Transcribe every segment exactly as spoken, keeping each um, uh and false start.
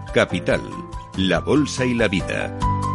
Capital, la Bolsa y la Vida.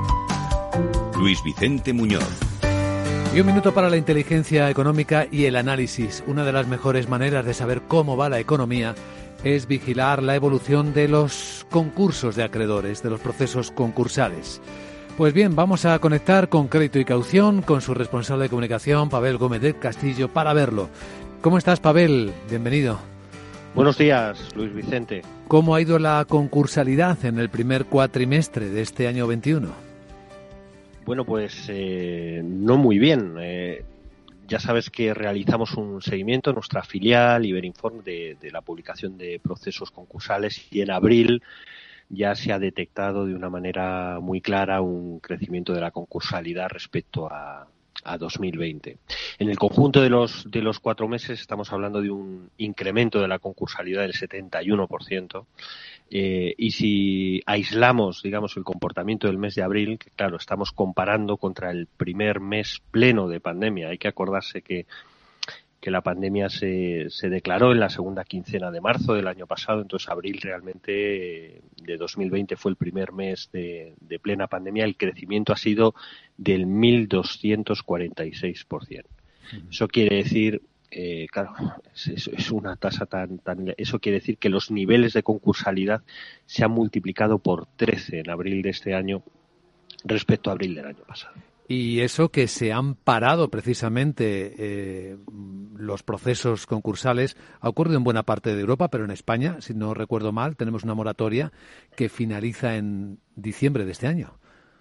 Luis Vicente Muñoz. Y un minuto para la inteligencia económica y el análisis. Una de las mejores maneras de saber cómo va la economía es vigilar la evolución de los concursos de acreedores, de los procesos concursales. Pues bien, vamos a conectar con Crédito y Caución, con su responsable de comunicación, Pavel Gómez del Castillo, para verlo. ¿Cómo estás, Pavel? Bienvenido. Buenos días, Luis Vicente. ¿Cómo ha ido la concursalidad en el primer cuatrimestre de este año veintiuno? Bueno, pues eh, no muy bien. Eh, ya sabes que realizamos un seguimiento en nuestra filial Iberinform de, de la publicación de procesos concursales y en abril ya se ha detectado de una manera muy clara un crecimiento de la concursalidad respecto a, a dos mil veinte. En el conjunto de los de los cuatro meses estamos hablando de un incremento de la concursalidad del setenta y uno por ciento. Eh, y si aislamos, digamos, el comportamiento del mes de abril, que claro, estamos comparando contra el primer mes pleno de pandemia. Hay que acordarse que que la pandemia se, se declaró en la segunda quincena de marzo del año pasado, entonces abril realmente de dos mil veinte fue el primer mes de, de plena pandemia. El crecimiento ha sido del mil doscientos cuarenta y seis por ciento. Uh-huh. Eso quiere decir, eh, claro, es, es una tasa tan, tan... Eso quiere decir que los niveles de concursalidad se han multiplicado por trece en abril de este año respecto a abril del año pasado. Y eso que se han parado precisamente eh, los procesos concursales ha ocurrido en buena parte de Europa, pero en España, si no recuerdo mal, tenemos una moratoria que finaliza en diciembre de este año.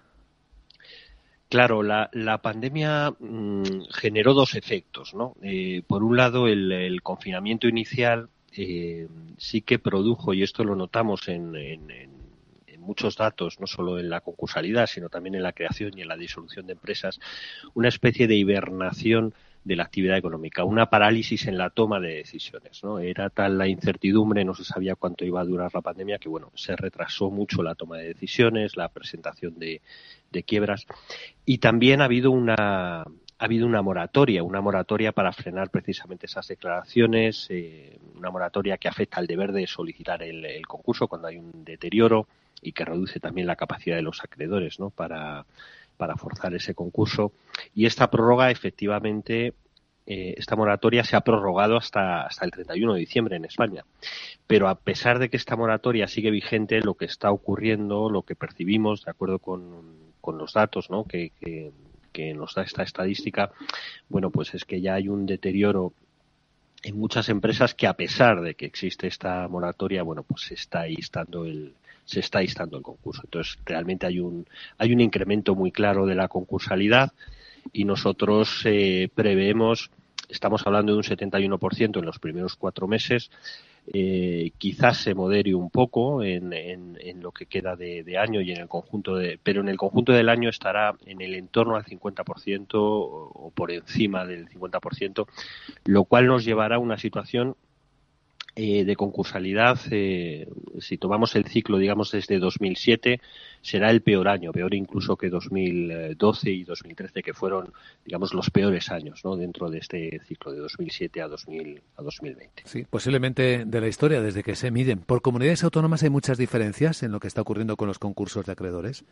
Claro, la, la pandemia mmm, generó dos efectos, ¿no? Eh, por un lado, el, el confinamiento inicial eh, sí que produjo, y esto lo notamos en, en, en muchos datos, no solo en la concursalidad, sino también en la creación y en la disolución de empresas, una especie de hibernación de la actividad económica, una parálisis en la toma de decisiones, ¿no? Era tal la incertidumbre, no se sabía cuánto iba a durar la pandemia, que bueno, se retrasó mucho la toma de decisiones, la presentación de, de quiebras, y también ha habido una ha habido una moratoria, una moratoria para frenar precisamente esas declaraciones, eh, una moratoria que afecta al deber de solicitar el, el concurso cuando hay un deterioro y que reduce también la capacidad de los acreedores, ¿no? para, para forzar ese concurso. Y esta prórroga, efectivamente, eh, esta moratoria se ha prorrogado hasta, hasta el treinta y uno de diciembre en España. Pero a pesar de que esta moratoria sigue vigente, lo que está ocurriendo, lo que percibimos, de acuerdo con, con los datos, ¿no? que, que, que nos da esta estadística, bueno, pues es que ya hay un deterioro en muchas empresas que, a pesar de que existe esta moratoria, bueno, pues se está instando el se está instando el concurso. Entonces, realmente hay un hay un incremento muy claro de la concursalidad y nosotros eh, preveemos, estamos hablando de un setenta y uno por ciento en los primeros cuatro meses, eh, quizás se modere un poco en, en, en lo que queda de, de año y en el conjunto de, pero en el conjunto del año estará en el entorno al cincuenta por ciento o, o por encima del cincuenta por ciento, lo cual nos llevará a una situación Eh, de concursalidad, eh, si tomamos el ciclo, digamos, desde dos mil siete, será el peor año, peor incluso que dos mil doce y dos mil trece, que fueron, digamos, los peores años, ¿no? Dentro de este ciclo de dos mil siete a dos mil a dos mil veinte. Sí, posiblemente de la historia, desde que se miden. ¿Por comunidades autónomas hay muchas diferencias en lo que está ocurriendo con los concursos de acreedores?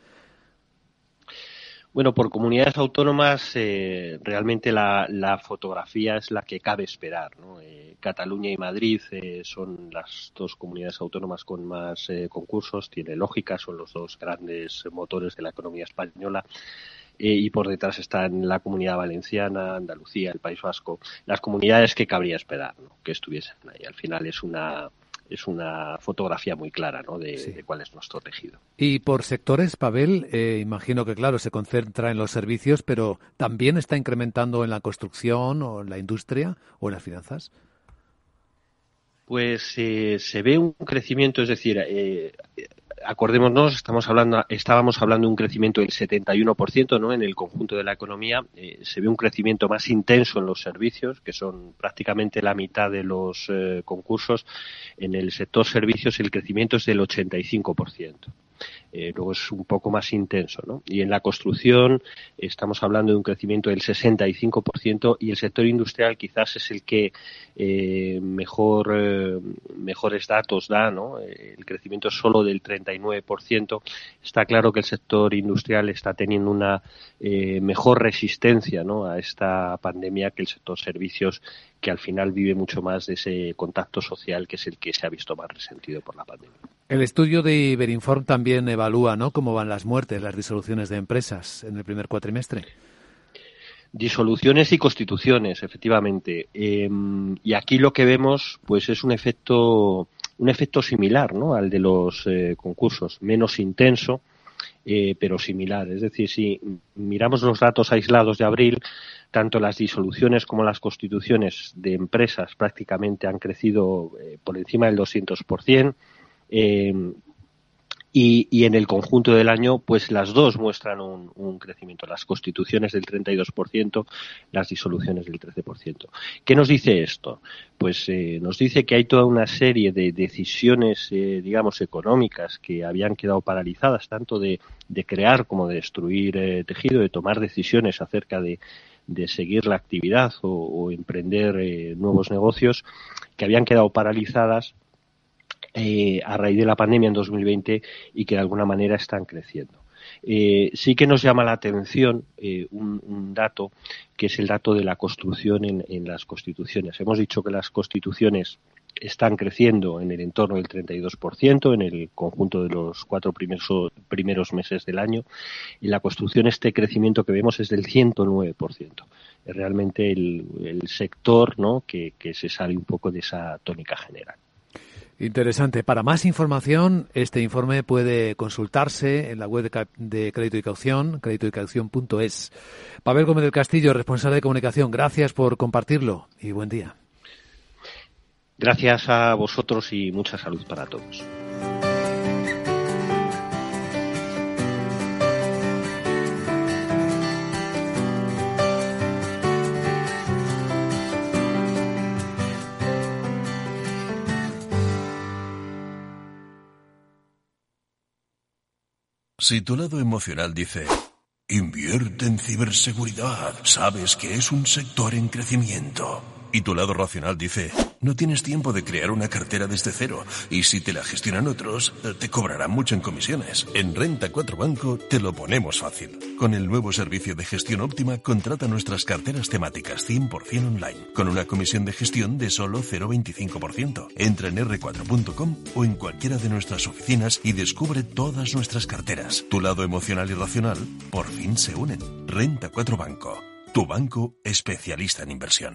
Bueno, por comunidades autónomas eh, realmente la, la fotografía es la que cabe esperar, ¿no? Eh, Cataluña y Madrid eh, son las dos comunidades autónomas con más eh, concursos, tiene lógica, son los dos grandes motores de la economía española. Eh, y por detrás están la Comunidad Valenciana, Andalucía, el País Vasco, las comunidades que cabría esperar, ¿no? Que estuviesen ahí. Al final es una es una fotografía muy clara, ¿no? de, sí. de cuál es nuestro tejido. Y por sectores, Pavel, eh, imagino que claro, se concentra en los servicios, pero ¿también está incrementando en la construcción o en la industria o en las finanzas? Pues eh, se ve un crecimiento, es decir, eh, acordémonos, estamos hablando, estábamos hablando de un crecimiento del setenta y uno por ciento, ¿no? En el conjunto de la economía, eh, se ve un crecimiento más intenso en los servicios, que son prácticamente la mitad de los eh, concursos. En el sector servicios el crecimiento es del ochenta y cinco por ciento. eh, luego es un poco más intenso, ¿no? Y en la construcción estamos hablando de un crecimiento del sesenta y cinco por ciento y el sector industrial quizás es el que eh, mejor eh, mejores datos da, ¿no? El crecimiento es solo del treinta y nueve por ciento. Está claro que el sector industrial está teniendo una eh, mejor resistencia, ¿no? A esta pandemia que el sector servicios, que al final vive mucho más de ese contacto social, que es el que se ha visto más resentido por la pandemia. El estudio de Iberinform también evalúa, ¿no?, cómo van las muertes, las disoluciones de empresas en el primer cuatrimestre. Disoluciones y constituciones, efectivamente. Eh, y aquí lo que vemos, pues, es un efecto, un efecto similar, ¿no?, al de los eh, concursos, menos intenso, eh, pero similar. Es decir, si miramos los datos aislados de abril, tanto las disoluciones como las constituciones de empresas prácticamente han crecido eh, por encima del doscientos por ciento. Eh, Y, y en el conjunto del año, pues las dos muestran un, un crecimiento. Las constituciones del treinta y dos por ciento, las disoluciones del trece por ciento. ¿Qué nos dice esto? Pues eh, nos dice que hay toda una serie de decisiones, eh, digamos, económicas que habían quedado paralizadas, tanto de, de crear como de destruir eh, tejido, de tomar decisiones acerca de, de seguir la actividad o, o emprender eh, nuevos negocios, que habían quedado paralizadas Eh, a raíz de la pandemia en dos mil veinte y que de alguna manera están creciendo. Eh, sí que nos llama la atención eh, un, un dato, que es el dato de la construcción en, en las constituciones. Hemos dicho que las constituciones están creciendo en el entorno del treinta y dos por ciento en el conjunto de los cuatro primeros, primeros meses del año, y la construcción, este crecimiento que vemos es del ciento nueve por ciento. Es realmente el, el sector, ¿no?, que, que se sale un poco de esa tónica general. Interesante. Para más información, este informe puede consultarse en la web de, de Crédito y Caución, crédito y caución punto es. Pavel Gómez del Castillo, responsable de comunicación, gracias por compartirlo y buen día. Gracias a vosotros y mucha salud para todos. Si tu lado emocional dice, invierte en ciberseguridad, sabes que es un sector en crecimiento. Y tu lado racional dice, no tienes tiempo de crear una cartera desde cero, y si te la gestionan otros, te cobrarán mucho en comisiones. En Renta cuatro Banco te lo ponemos fácil. Con el nuevo servicio de gestión óptima, contrata nuestras carteras temáticas cien por ciento online, con una comisión de gestión de solo cero coma veinticinco por ciento. Entra en erre cuatro punto com o en cualquiera de nuestras oficinas y descubre todas nuestras carteras. Tu lado emocional y racional por fin se unen. Renta cuatro Banco, tu banco especialista en inversión.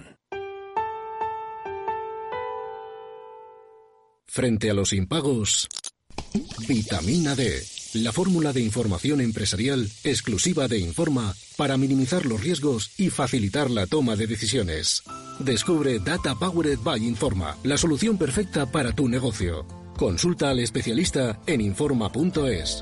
Frente a los impagos, Vitamina D, la fórmula de información empresarial exclusiva de Informa para minimizar los riesgos y facilitar la toma de decisiones. Descubre Data Powered by Informa, la solución perfecta para tu negocio. Consulta al especialista en informa punto es.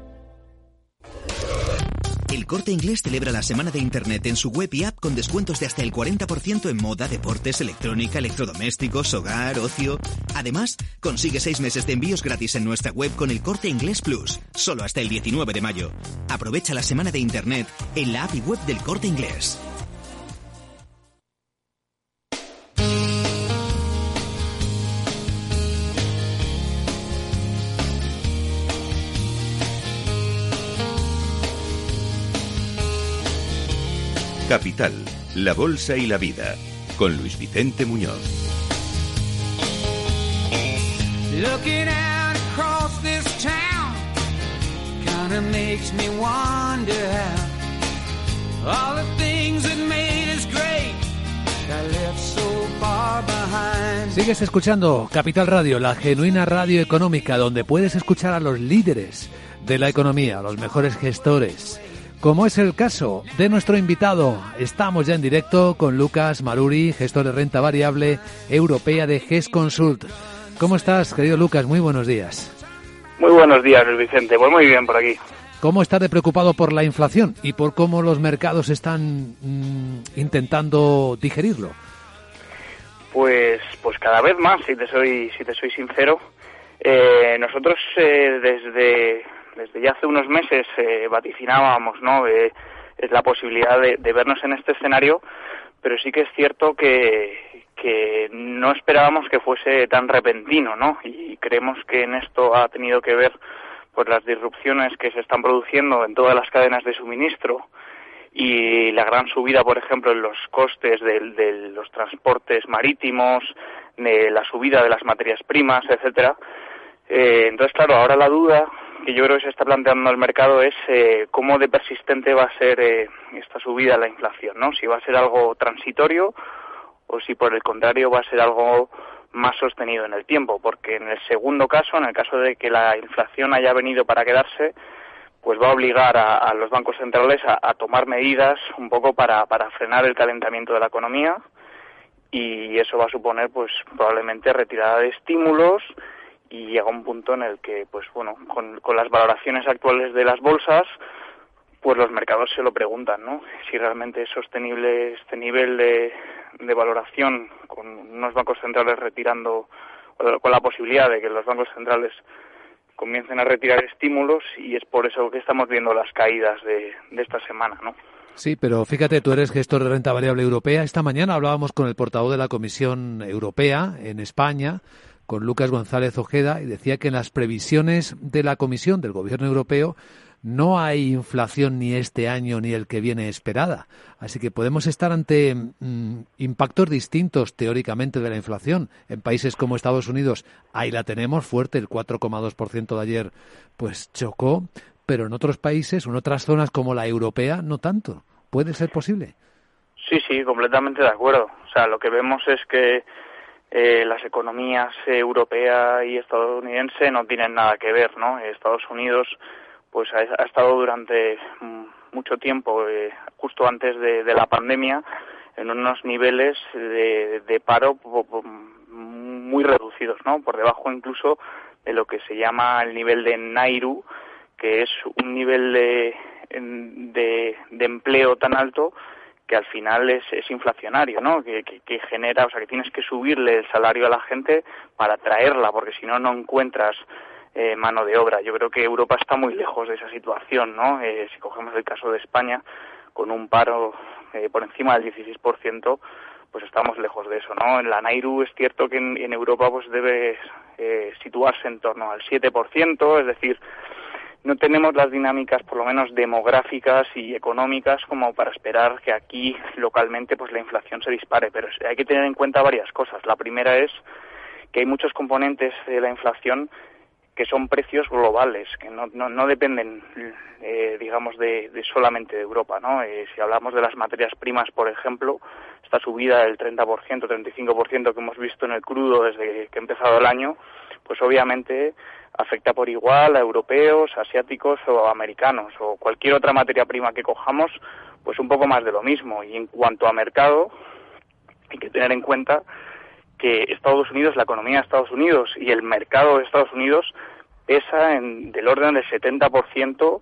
El Corte Inglés celebra la semana de Internet en su web y app con descuentos de hasta el cuarenta por ciento en moda, deportes, electrónica, electrodomésticos, hogar, ocio. Además, consigue seis meses de envíos gratis en nuestra web con el Corte Inglés Plus, solo hasta el diecinueve de mayo. Aprovecha la semana de Internet en la app y web del Corte Inglés. Capital, la Bolsa y la Vida, con Luis Vicente Muñoz. Looking out across this town kinda makes me wonder how all the things that made us great got left so far behind. Sigues escuchando Capital Radio, la genuina radio económica, donde puedes escuchar a los líderes de la economía, a los mejores gestores, como es el caso de nuestro invitado. Estamos ya en directo con Lucas Maruri, gestor de renta variable europea de GESConsult. ¿Cómo estás, querido Lucas? Muy buenos días. Muy buenos días, Luis Vicente. Pues muy bien por aquí. ¿Cómo estás de preocupado por la inflación y por cómo los mercados están mmm, intentando digerirlo? Pues pues cada vez más, si te soy si te soy sincero. Eh, nosotros eh, desde desde ya hace unos meses eh, vaticinábamos, ¿no?, eh, la posibilidad de, de vernos en este escenario, pero sí que es cierto que, que no esperábamos que fuese tan repentino, ¿no? Y creemos que en esto ha tenido que ver pues las disrupciones que se están produciendo en todas las cadenas de suministro y la gran subida, por ejemplo, en los costes de, de los transportes marítimos, de la subida de las materias primas, etcétera. Eh, entonces, claro, ahora la duda que yo creo que se está planteando el mercado es eh, cómo de persistente va a ser eh, esta subida de la inflación, ¿no? Si va a ser algo transitorio o si, por el contrario, va a ser algo más sostenido en el tiempo, porque en el segundo caso, en el caso de que la inflación haya venido para quedarse, pues va a obligar a, a los bancos centrales a, a tomar medidas un poco para, para frenar el calentamiento de la economía, y eso va a suponer pues probablemente retirada de estímulos, y llega un punto en el que pues bueno, con, con las valoraciones actuales de las bolsas, pues los mercados se lo preguntan, ¿no? Si realmente es sostenible este nivel de, de valoración con unos bancos centrales retirando, con la posibilidad de que los bancos centrales comiencen a retirar estímulos, y es por eso que estamos viendo las caídas de, de esta semana, ¿no? Sí, pero fíjate, tú eres gestor de renta variable europea. Esta mañana hablábamos con el portavoz de la Comisión Europea en España, con Lucas González Ojeda, y decía que en las previsiones de la Comisión del Gobierno Europeo no hay inflación ni este año ni el que viene esperada. Así que podemos estar ante mm, impactos distintos teóricamente de la inflación. En países como Estados Unidos, ahí la tenemos fuerte, el cuatro coma dos por ciento de ayer pues chocó, pero en otros países o en otras zonas como la europea no tanto. ¿Puede ser posible? Sí, sí, completamente de acuerdo. O sea, lo que vemos es que eh, las economías eh, europea y estadounidense no tienen nada que ver, ¿no? Estados Unidos pues ha, ha estado durante mucho tiempo, eh, justo antes de, de la pandemia, en unos niveles de, de paro muy reducidos, ¿no? Por debajo incluso de lo que se llama el nivel de Nairu, que es un nivel de, de, de empleo tan alto que al final es, es inflacionario, ¿no? Que, que, que genera, o sea, que tienes que subirle el salario a la gente para atraerla, porque si no, no encuentras eh, mano de obra. Yo creo que Europa está muy lejos de esa situación, ¿no? Eh, si cogemos el caso de España, con un paro eh, por encima del dieciséis por ciento, pues estamos lejos de eso, ¿no? En la Nairu es cierto que en, en Europa pues debe eh, situarse en torno al siete por ciento, es decir, no tenemos las dinámicas, por lo menos demográficas y económicas, como para esperar que aquí localmente pues la inflación se dispare. Pero hay que tener en cuenta varias cosas. La primera es que hay muchos componentes de la inflación que son precios globales, que no, no, no dependen, eh, digamos, de, de solamente de Europa, ¿no? Eh, si hablamos de las materias primas, por ejemplo, esta subida del treinta por ciento, treinta y cinco por ciento que hemos visto en el crudo desde que ha empezado el año, pues obviamente afecta por igual a europeos, asiáticos o americanos, o cualquier otra materia prima que cojamos, pues un poco más de lo mismo. Y en cuanto a mercado, hay que tener en cuenta que Estados Unidos, la economía de Estados Unidos y el mercado de Estados Unidos pesa en, del orden del setenta por ciento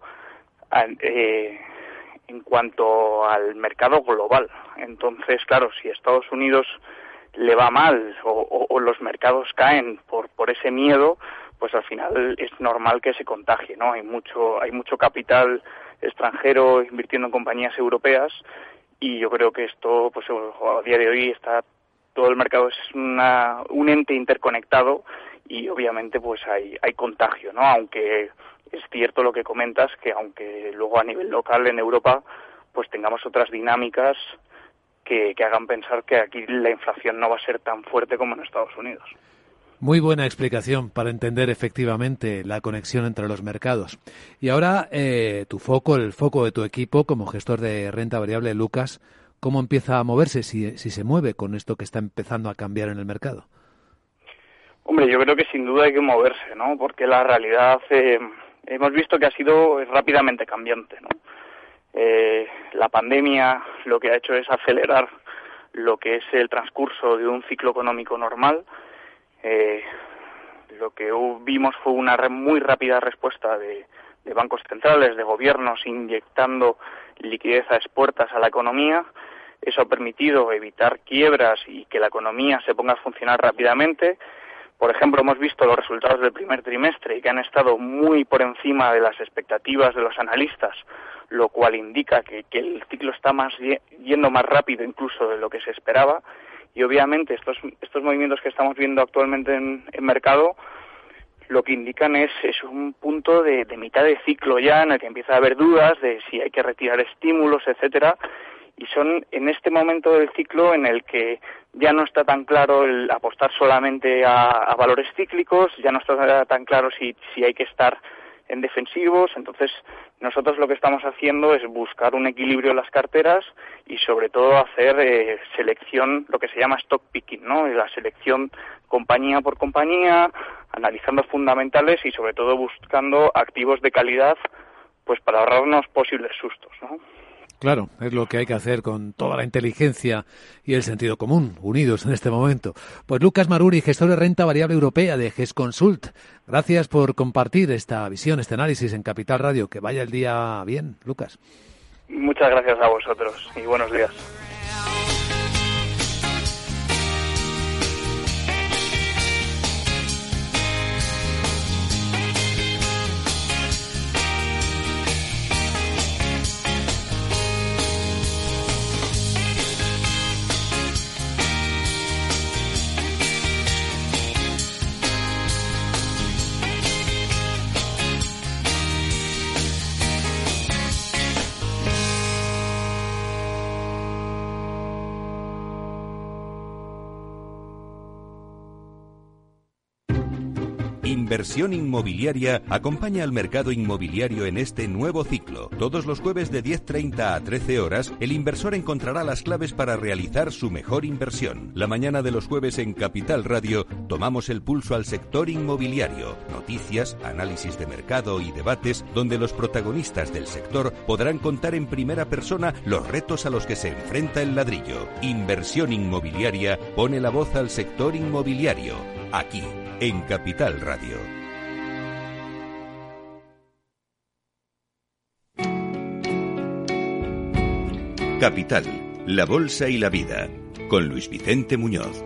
eh, en cuanto al mercado global. Entonces, claro, si a Estados Unidos le va mal o, o, o los mercados caen por, por ese miedo, pues al final es normal que se contagie, ¿no? Hay mucho, hay mucho capital extranjero invirtiendo en compañías europeas, y yo creo que esto, pues a día de hoy está todo el mercado es una, un ente interconectado, y obviamente pues hay, hay contagio, ¿no? Aunque es cierto lo que comentas, que aunque luego a nivel local en Europa pues tengamos otras dinámicas que, que hagan pensar que aquí la inflación no va a ser tan fuerte como en Estados Unidos. Muy buena explicación para entender efectivamente la conexión entre los mercados. Y ahora eh, tu foco, el foco de tu equipo como gestor de renta variable, Lucas, ¿cómo empieza a moverse, si, si se mueve con esto que está empezando a cambiar en el mercado? Hombre, yo creo que sin duda hay que moverse, ¿no? Porque la realidad eh, hemos visto que ha sido rápidamente cambiante, ¿no? Eh, la pandemia lo que ha hecho es acelerar lo que es el transcurso de un ciclo económico normal. Eh, lo que vimos fue una re, muy rápida respuesta de, de bancos centrales, de gobiernos, inyectando liquidez a expuertas a la economía. Eso ha permitido evitar quiebras y que la economía se ponga a funcionar rápidamente, Por ejemplo, hemos visto los resultados del primer trimestre que han estado muy por encima de las expectativas de los analistas, lo cual indica que, que el ciclo está más yendo más rápido incluso de lo que se esperaba. Y obviamente estos estos movimientos que estamos viendo actualmente en el mercado lo que indican es, es un punto de, de mitad de ciclo ya en el que empieza a haber dudas de si hay que retirar estímulos, etcétera. Y son en este momento del ciclo en el que ya no está tan claro el apostar solamente a, a valores cíclicos, ya no está tan claro si, si hay que estar en defensivos. Entonces nosotros lo que estamos haciendo es buscar un equilibrio en las carteras y sobre todo hacer eh, selección, lo que se llama stock picking, ¿no? La selección compañía por compañía, analizando fundamentales y sobre todo buscando activos de calidad, pues para ahorrarnos posibles sustos, ¿no? Claro, es lo que hay que hacer con toda la inteligencia y el sentido común, unidos en este momento. Pues Lucas Maruri, gestor de renta variable europea de GESConsult. Gracias por compartir esta visión, este análisis en Capital Radio. Que vaya el día bien, Lucas. Muchas gracias a vosotros y buenos días. Inversión Inmobiliaria acompaña al mercado inmobiliario en este nuevo ciclo. Todos los jueves de diez treinta a trece horas, el inversor encontrará las claves para realizar su mejor inversión. La mañana de los jueves en Capital Radio tomamos el pulso al sector inmobiliario. Noticias, análisis de mercado y debates donde los protagonistas del sector podrán contar en primera persona los retos a los que se enfrenta el ladrillo. Inversión Inmobiliaria pone la voz al sector inmobiliario. Aquí, en Capital Radio. Capital, la bolsa y la vida, con Luis Vicente Muñoz.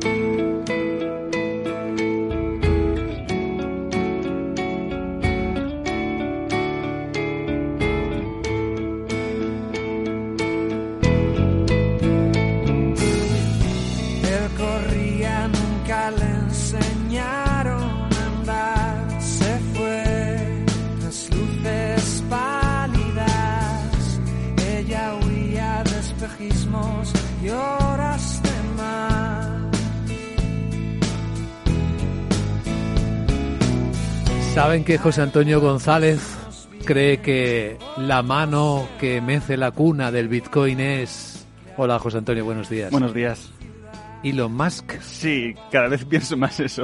¿Saben que José Antonio González cree que la mano que mece la cuna del Bitcoin es... Hola, José Antonio, buenos días. Buenos días. ¿Elon Musk? Sí, cada vez pienso más eso.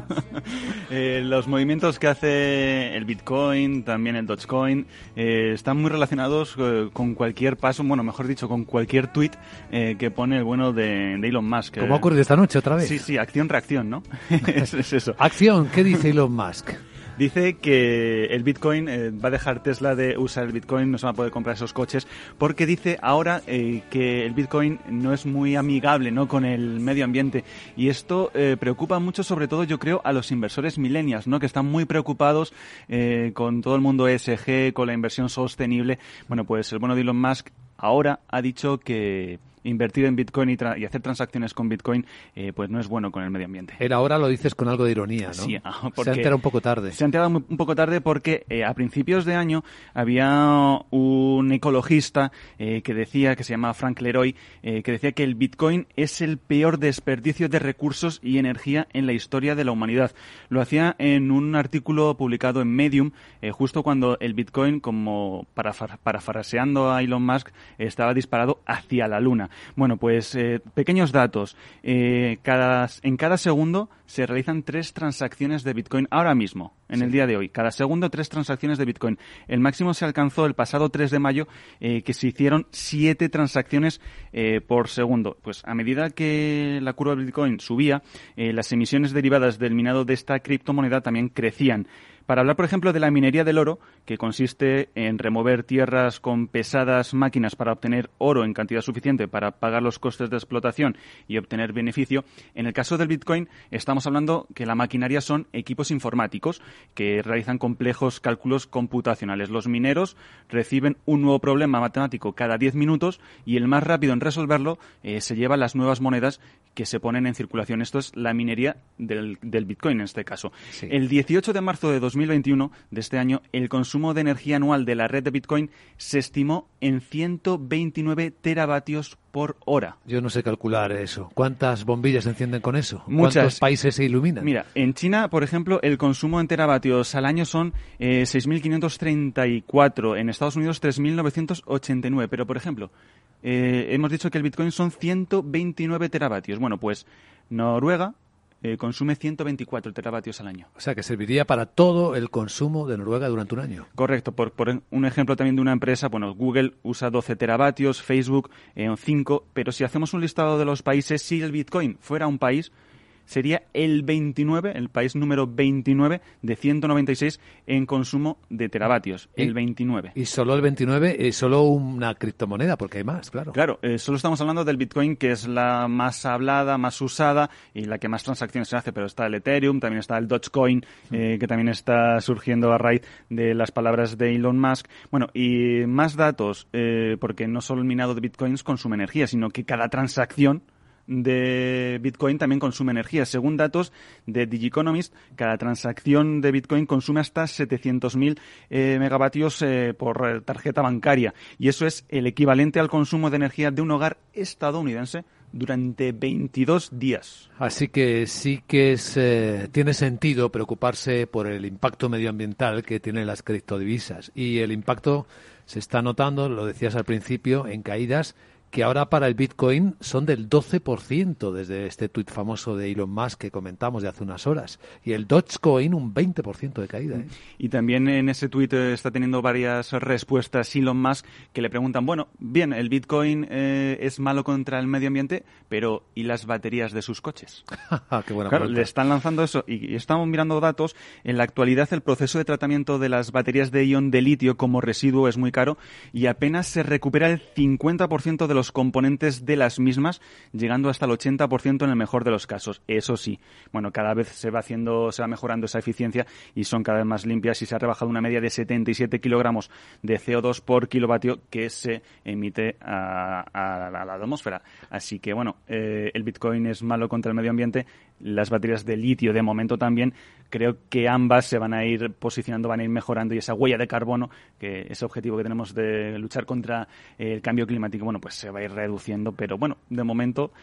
eh, los movimientos que hace el Bitcoin, también el Dogecoin, eh, están muy relacionados eh, con cualquier paso, bueno, mejor dicho, con cualquier tuit eh, que pone el bueno de, de Elon Musk. ¿Cómo ha ocurrido esta noche otra vez? Sí, sí, acción-reacción, ¿no? es, es eso. Acción, ¿qué dice Elon Musk? Dice que el Bitcoin eh, va a dejar Tesla de usar el Bitcoin, no se van a poder comprar esos coches, porque dice ahora eh, que el Bitcoin no es muy amigable, ¿no?, con el medio ambiente. Y esto eh, preocupa mucho, sobre todo, yo creo, a los inversores millennials, ¿no?, que están muy preocupados eh, con todo el mundo E S G, con la inversión sostenible. Bueno, pues el bueno de Elon Musk ahora ha dicho que invertir en Bitcoin y, tra- y hacer transacciones con Bitcoin pues no es bueno con el medio ambiente. Él ahora lo dices con algo de ironía, ¿no? Sí, se ha enterado un poco tarde. Se ha enterado un poco tarde porque eh, a principios de año había un ecologista eh, que decía, que se llama Frank Leroy, eh, que decía que el Bitcoin es el peor desperdicio de recursos y energía en la historia de la humanidad. Lo hacía en un artículo publicado en Medium, eh, justo cuando el Bitcoin, como parafra- parafraseando a Elon Musk, estaba disparado hacia la luna. Bueno, pues eh, pequeños datos. Eh, cada, en cada segundo se realizan tres transacciones de Bitcoin ahora mismo, en sí. el día de hoy. Cada segundo tres transacciones de Bitcoin. El máximo se alcanzó el pasado tres de mayo, eh, que se hicieron siete transacciones eh, por segundo. Pues a medida que la curva de Bitcoin subía, eh, las emisiones derivadas del minado de esta criptomoneda también crecían. Para hablar, por ejemplo, de la minería del oro, que consiste en remover tierras con pesadas máquinas para obtener oro en cantidad suficiente para pagar los costes de explotación y obtener beneficio, en el caso del Bitcoin estamos hablando que la maquinaria son equipos informáticos que realizan complejos cálculos computacionales. Los mineros reciben un nuevo problema matemático cada diez minutos y el más rápido en resolverlo eh, se lleva las nuevas monedas que se ponen en circulación. Esto es la minería del, del Bitcoin en este caso. Sí. El dieciocho de marzo de dos mil veintiuno de este año, el consumo de energía anual de la red de Bitcoin se estimó en ciento veintinueve teravatios por hora. Yo no sé calcular eso. ¿Cuántas bombillas se encienden con eso? Muchas. ¿Cuántos países se iluminan? Mira, en China, por ejemplo, el consumo en teravatios al año son eh, seis mil quinientos treinta y cuatro, en Estados Unidos tres mil novecientos ochenta y nueve, pero por ejemplo, eh, hemos dicho que el Bitcoin son ciento veintinueve teravatios. Bueno, pues Noruega eh, consume ciento veinticuatro teravatios al año. O sea, que serviría para todo el consumo de Noruega durante un año. Correcto. Por, por un ejemplo también de una empresa, bueno, Google usa doce teravatios, Facebook eh, cinco, pero si hacemos un listado de los países, si el Bitcoin fuera un país, sería el veintinueve, el país número veintinueve de ciento noventa y seis en consumo de teravatios, y, el veintinueve. Y solo el veintinueve es solo una criptomoneda, porque hay más, claro. Claro, eh, solo estamos hablando del Bitcoin, que es la más hablada, más usada y la que más transacciones se hace, pero está el Ethereum, también está el Dogecoin, eh, que también está surgiendo a raíz de las palabras de Elon Musk. Bueno, y más datos, eh, porque no solo el minado de Bitcoins consume energía, sino que cada transacción de Bitcoin también consume energía. Según datos de Digiconomist, cada transacción de Bitcoin consume hasta setecientos mil eh, megavatios eh, por tarjeta bancaria. Y eso es el equivalente al consumo de energía de un hogar estadounidense durante veintidós días. Así que sí que es, eh, tiene sentido preocuparse por el impacto medioambiental que tienen las criptodivisas. Y el impacto se está notando, lo decías al principio, en caídas que ahora para el Bitcoin son del doce por ciento desde este tuit famoso de Elon Musk que comentamos de hace unas horas. Y el Dogecoin un veinte por ciento de caída. ¿eh? Y también en ese tuit está teniendo varias respuestas Elon Musk que le preguntan, bueno, bien, el Bitcoin eh, es malo contra el medio ambiente, pero ¿y las baterías de sus coches? Qué buena claro, pregunta. Le están lanzando eso y estamos mirando datos. En la actualidad el proceso de tratamiento de las baterías de ion de litio como residuo es muy caro y apenas se recupera el cincuenta por ciento de los los componentes de las mismas, llegando hasta el ochenta por ciento en el mejor de los casos. Eso sí, bueno, cada vez se va haciendo, se va mejorando esa eficiencia y son cada vez más limpias y se ha rebajado una media de setenta y siete kilogramos de C O dos por kilovatio que se emite a, a, a la atmósfera. Así que, bueno, eh, el Bitcoin es malo contra el medio ambiente, las baterías de litio de momento también. Creo que ambas se van a ir posicionando, van a ir mejorando y esa huella de carbono, que ese objetivo que tenemos de luchar contra el cambio climático, bueno, pues se va a ir reduciendo, pero bueno, de momento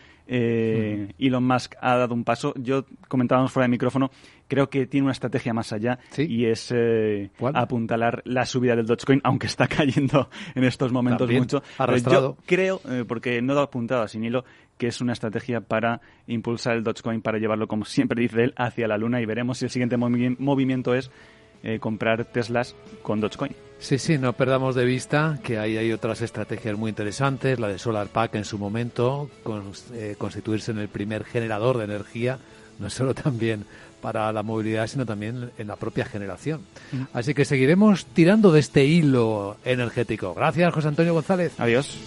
eh, mm. Elon Musk ha dado un paso. Yo comentábamos fuera de micrófono, creo que tiene una estrategia más allá. ¿Sí? Y es eh, apuntalar la subida del Dogecoin, aunque está cayendo en estos momentos también mucho. Arrastrado. Yo creo, eh, porque no lo he apuntado sin hilo, que es una estrategia para impulsar el Dogecoin, para llevarlo, como siempre dice él, hacia la luna, y veremos si el siguiente movi- movimiento es eh, comprar Teslas con Dogecoin. Sí, sí, no perdamos de vista que ahí hay otras estrategias muy interesantes, la de SolarPack en su momento, con, eh, constituirse en el primer generador de energía, no solo también para la movilidad, sino también en la propia generación. Mm. Así que seguiremos tirando de este hilo energético. Gracias, José Antonio González. Adiós.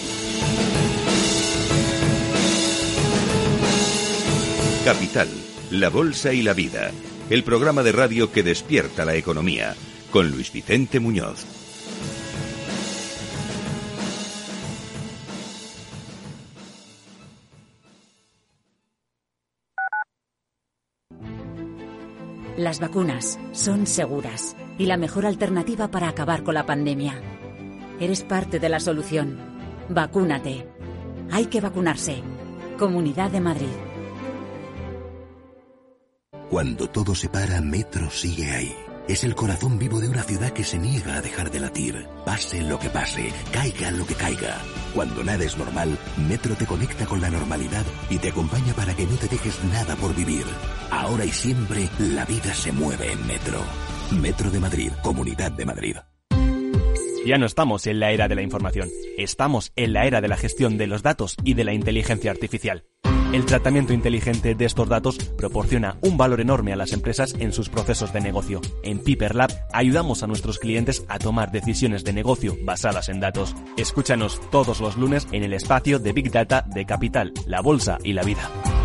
Capital, la bolsa y la vida. El programa de radio que despierta la economía. Con Luis Vicente Muñoz. Las vacunas son seguras y la mejor alternativa para acabar con la pandemia. Eres parte de la solución. Vacúnate. Hay que vacunarse. Comunidad de Madrid. Cuando todo se para, Metro sigue ahí. Es el corazón vivo de una ciudad que se niega a dejar de latir. Pase lo que pase, caiga lo que caiga. Cuando nada es normal, Metro te conecta con la normalidad y te acompaña para que no te dejes nada por vivir. Ahora y siempre, la vida se mueve en Metro. Metro de Madrid, Comunidad de Madrid. Ya no estamos en la era de la información. Estamos en la era de la gestión de los datos y de la inteligencia artificial. El tratamiento inteligente de estos datos proporciona un valor enorme a las empresas en sus procesos de negocio. En Piper Lab ayudamos a nuestros clientes a tomar decisiones de negocio basadas en datos. Escúchanos todos los lunes en el espacio de Big Data de Capital, la Bolsa y la Vida.